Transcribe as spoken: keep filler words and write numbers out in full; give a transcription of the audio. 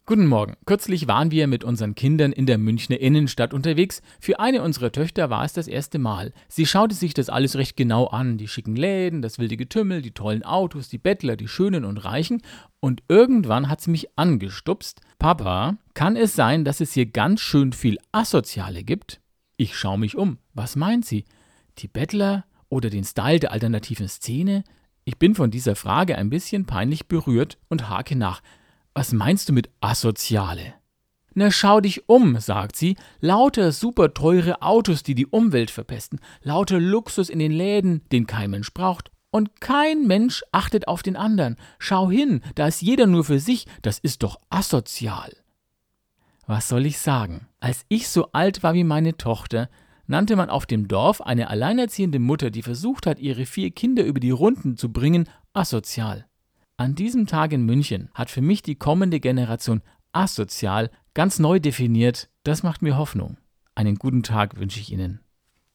Guten Morgen. Kürzlich waren wir mit unseren Kindern in der Münchner Innenstadt unterwegs. Für eine unserer Töchter war es das erste Mal. Sie schaute sich das alles recht genau an. Die schicken Läden, das wilde Getümmel, die tollen Autos, die Bettler, die Schönen und Reichen. Und irgendwann hat sie mich angestupst. Papa, kann es sein, dass es hier ganz schön viel Asoziale gibt? Ich schaue mich um. Was meint sie? Die Bettler oder den Style der alternativen Szene? Ich bin von dieser Frage ein bisschen peinlich berührt und hake nach. Was meinst du mit Asoziale? Na, schau dich um, sagt sie. Lauter super teure Autos, die die Umwelt verpesten. Lauter Luxus in den Läden, den kein Mensch braucht. Und kein Mensch achtet auf den anderen. Schau hin, da ist jeder nur für sich. Das ist doch asozial. Was soll ich sagen? Als ich so alt war wie meine Tochter, nannte man auf dem Dorf eine alleinerziehende Mutter, die versucht hat, ihre vier Kinder über die Runden zu bringen, asozial. An diesem Tag in München hat für mich die kommende Generation asozial ganz neu definiert. Das macht mir Hoffnung. Einen guten Tag wünsche ich Ihnen.